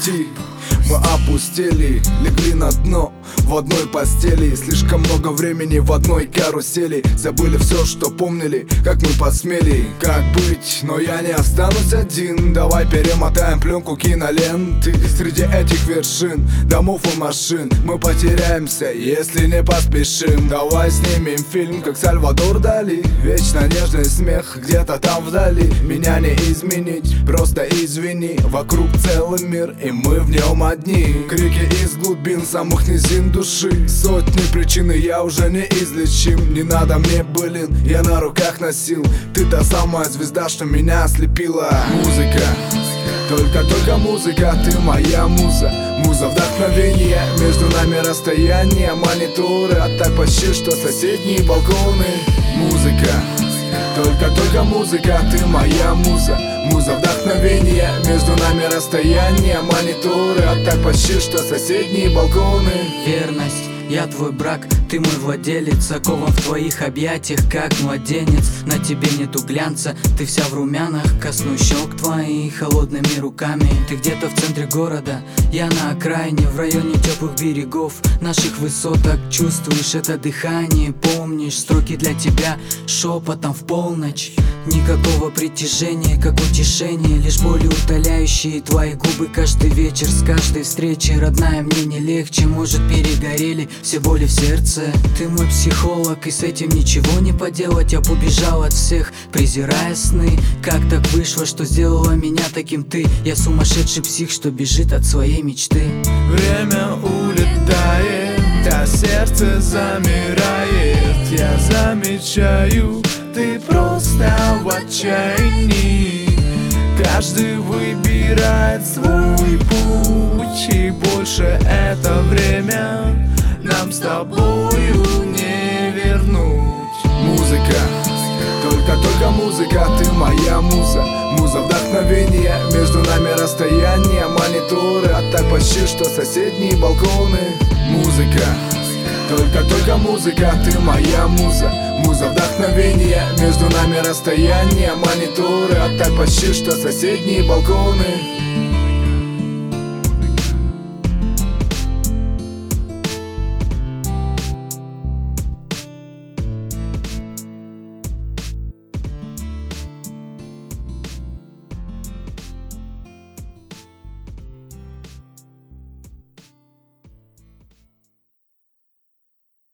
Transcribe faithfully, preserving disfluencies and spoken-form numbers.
пути. Мы опустели, легли на дно в одной постели. Слишком много времени в одной карусели. Забыли все, что помнили, как мы посмели. Как быть, но я не останусь один. Давай перемотаем пленку киноленты. Среди этих вершин, домов и машин мы потеряемся, если не поспешим. Давай снимем фильм, как Сальвадор Дали. Вечно нежный смех где-то там вдали. Меня не изменить, просто извини. Вокруг целый мир, и мы в нем одни. Крики из глубин самых низин души. Сотни причин, и я уже не излечим. Не надо мне былин, я на руках носил. Ты та самая звезда, что меня ослепила. Музыка, только-только музыка, ты моя муза. Муза вдохновения, между нами расстояние. Мониторы, а так почти что соседние балконы. Музыка, только-только музыка, ты моя муза. Муза вдохновения, между нами расстояние. Мониторы, а так почти что соседние балконы. Верность, я твой брак, ты мой владелец. Окован в твоих объятиях, как младенец. На тебе нету глянца, ты вся в румянах. Коснусь щек твоих холодными руками. Ты где-то в центре города, я на окраине. В районе теплых берегов, наших высоток. Чувствуешь это дыхание, помнишь строки для тебя шепотом в полночь. Никакого притяжения, как утешение, лишь боли утоляющие твои губы каждый вечер. С каждой встречи, родная, мне не легче. Может, перегорели все боли в сердце. Ты мой психолог, и с этим ничего не поделать. Я побежал от всех, презирая сны. Как так вышло, что сделала меня таким ты? Я сумасшедший псих, что бежит от своей мечты. Время улетает, а сердце замирает. Я замечаю, ты просто в отчаянии. Каждый выбирает свой путь, и больше это время нам с тобою не вернуть. Музыка, только-только музыка, ты моя муза. Муза вдохновения, между нами расстояние. Мониторы, а так почти что соседние балконы. Музыка, только-только музыка, ты моя муза. Муза вдохновения, между нами расстояние. Мониторы, а так почти что соседние балконы.